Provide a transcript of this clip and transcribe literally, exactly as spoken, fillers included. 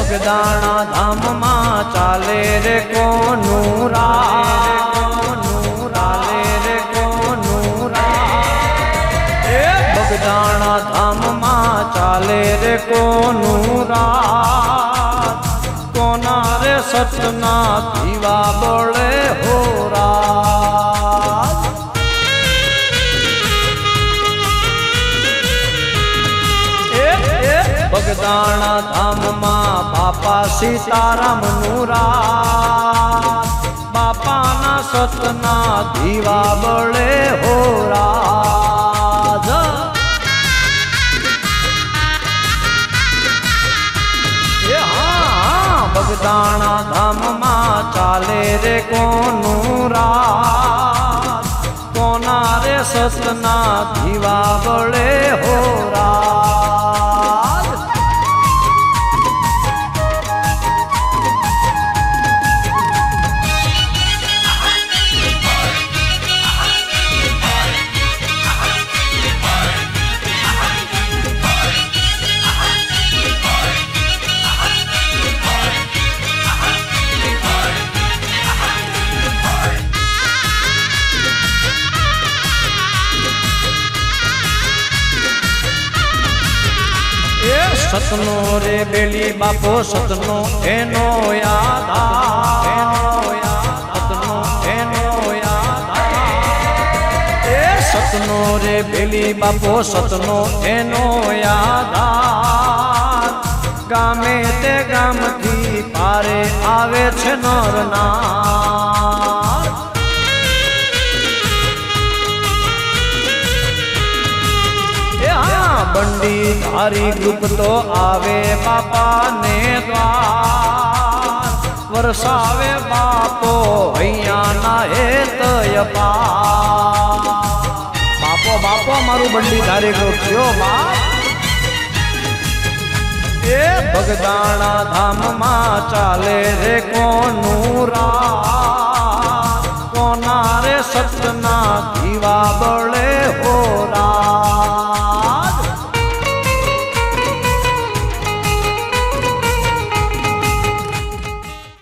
बगदाणा धाम मां चाले रे कोनू राज, चाले रे कोनू राज। ए बगदाणा धाम मां चाले रे कोनू राज। कोना रे सतना दीवा बोले हो राज। बगदाणा धाम मां बापा सीताराम नु राज। बापा ना सतना दीवा बड़े हो राज। ये हाँ बगदाणा धाम मां चाले रे कोनू राज। कोना रे सतना दीवा बड़े हो राज। सतनो रे बेली बापो सतनो एनो याद सतनो एनो याद। ए सतनो रे बेली बापो सतनो एनो याद। गामे ते गाम थी पारे आवे छे नर नार। बंडी धारी ग्रुप तो आवे बापा ने द्वार। वरसावे बापो हैया ना हेत यपार। बापो बापो मारू बंडी धारी ग्रुप छो बाप। ए बगदाणा धाम मां चाले रे कोनू राज।